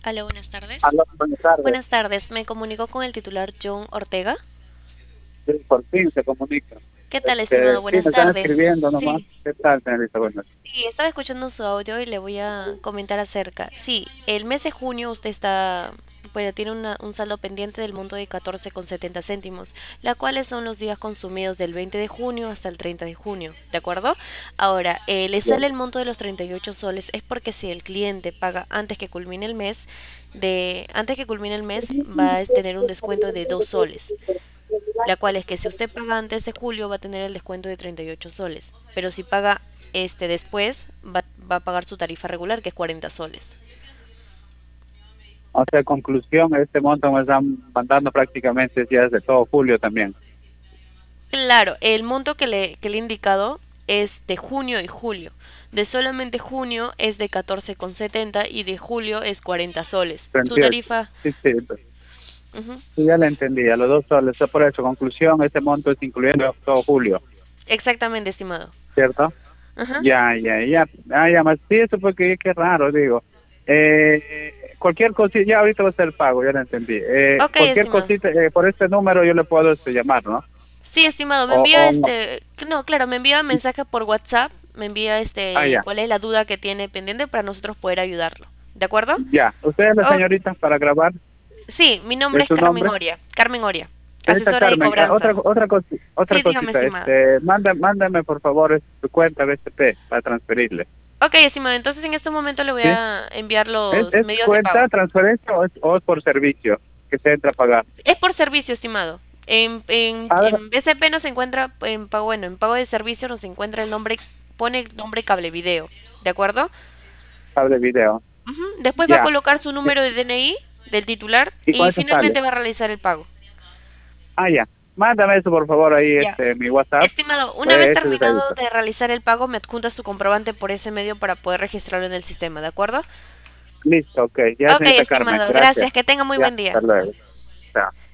Hola, buenas tardes. Aló, buenas tardes. Buenas tardes, me comunico con el titular John Ortega. Sí, por fin se comunica. ¿Qué tal, estimado? Sí, Buenas me están tardes. escribiendo nomás. Sí, ¿Qué tal, señorita? Buenas. sí, estaba escuchando su audio y le voy a comentar acerca. Sí, el mes de junio usted pues tiene un saldo pendiente del monto de 14,70 céntimos, la cuales son los días consumidos del 20 de junio hasta el 30 de junio, ¿de acuerdo? Ahora, le Bien. sale el monto de los 38 soles, es porque si el cliente paga antes que culmine el mes, antes que culmine el mes va a tener un descuento de 2 soles. La cual es que si usted paga antes de julio va a tener el descuento de 38 soles, pero si paga después va a pagar su tarifa regular que es 40 soles. O sea, conclusión, este monto me están mandando prácticamente ya desde todo julio también. Claro, el monto que le he indicado es de junio y julio. De solamente junio es de 14,70 y de julio es 40 soles. Su 38. tarifa, Sí, sí, ujú, sí, ya le entendí. A los 2 soles. Por eso, conclusión, este monto es incluyendo todo julio, exactamente, estimado. ¿cierto? Ajá. Ya, ya, ya. Ah, ya más. Sí, eso fue que qué raro, digo. Cualquier cosita, ya ahorita va a ser el pago, ya lo entendí. Ok, Cualquier estimado. cosita, por este número yo le puedo llamar, ¿no? Sí, estimado, me O, envía o no. no, claro, me envía mensaje por WhatsApp, me envía Ah, ya. cuál es la duda que tiene pendiente para nosotros poder ayudarlo. ¿De acuerdo? Ya, usted es la Oh, señorita para grabar, sí, mi nombre ¿es es su Carmen nombre? Oria, Carmen Oria, Señorita asesora de Carmen, cobranzas. otra Sí, dígame, cosita, estimado. mándame por favor su cuenta BCP para transferirle, Ok, estimado, entonces en este momento le voy ¿sí? a enviar ¿Es, los es medios de cuenta, pago. transferencia o es por servicio que se entra a pagar? Es por servicio, estimado. A ver, En BCP nos encuentra, en pago de servicio nos encuentra el nombre, pone el nombre cable video, ¿de acuerdo? hable video, Ujú. Después va a ya. colocar su número de DNI del titular ¿Y y cuánto sale? finalmente va a realizar el pago. Ah, ya. Mándame eso por favor ahí, Ya. mi WhatsApp, Estimado, una vez ese terminado detallito. de realizar el pago, me adjunta su comprobante por ese medio para poder registrarlo en el sistema, ¿de acuerdo? Listo, ok, ya Ok, señorita Carmen, estimado, gracias. gracias. Que tenga muy Ya, buen día. hasta luego. Chao.